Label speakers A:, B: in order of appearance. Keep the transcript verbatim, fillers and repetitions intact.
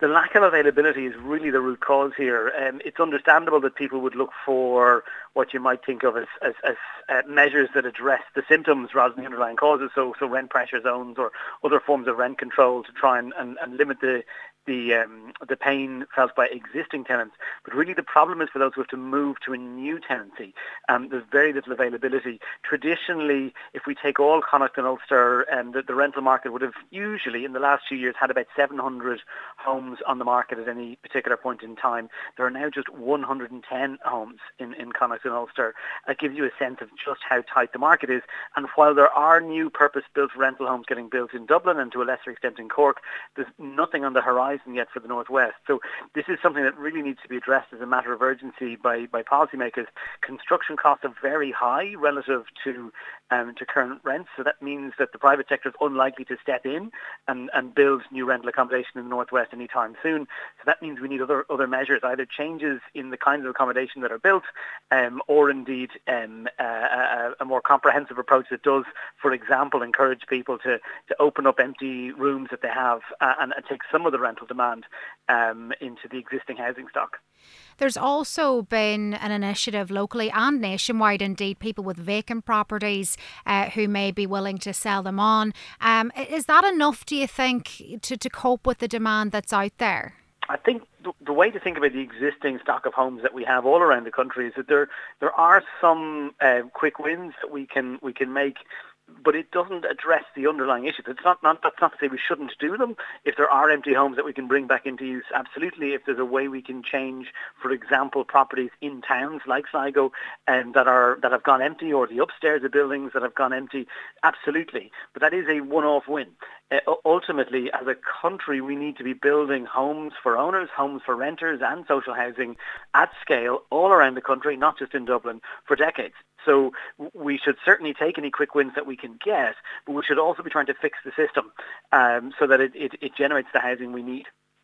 A: the lack of availability is really the root cause here. Um, it's understandable that people would look for what you might think of as, as, as uh, measures that address the symptoms rather than the underlying causes, so so rent pressure zones or other forms of rent control to try and, and, and limit the the um, the pain felt by existing tenants. But really the problem is for those who have to move to a new tenancy. Um, there's very little availability. Traditionally, if we take all Connacht and Ulster, um, the, the rental market would have usually in the last few years had about seven hundred homes on the market at any particular point in time. There are now just one hundred ten homes in, in Connacht and Ulster. That gives you a sense of just how tight the market is. And while there are new purpose-built rental homes getting built in Dublin and to a lesser extent in Cork, there's nothing on the horizon yet for the Northwest. So this is something that really needs to be addressed as a matter of urgency by, by policymakers. Construction costs are very high relative to um, to current rents, so that means that the private sector is unlikely to step in and, and build new rental accommodation in the Northwest anytime soon. So that means we need other other measures, either changes in the kinds of accommodation that are built um, or indeed um, a, a, a more comprehensive approach that does, for example, encourage people to, to open up empty rooms that they have uh, and, and take some of the rental demand um, into the existing housing stock.
B: There's also been an initiative locally and nationwide, indeed, people with vacant properties uh, who may be willing to sell them on. Um, is that enough, do you think, to, to cope with the demand that's out there?
A: I think the, the way to think about the existing stock of homes that we have all around the country is that there there are some uh, quick wins that we can we can make, but it doesn't address the underlying issue. It's not, not that's not to say we shouldn't do them. If there are empty homes that we can bring back into use, absolutely. If there's a way we can change, for example, properties in towns like Sligo and that are that have gone empty, or the upstairs of buildings that have gone empty, absolutely. But that is a one-off win. Uh, ultimately, as a country, we need to be building homes for owners, homes for renters and social housing at scale all around the country, not just in Dublin, for decades. So we should certainly take any quick wins that we can get, but we should also be trying to fix the system um, so that it, it, it generates the housing we need.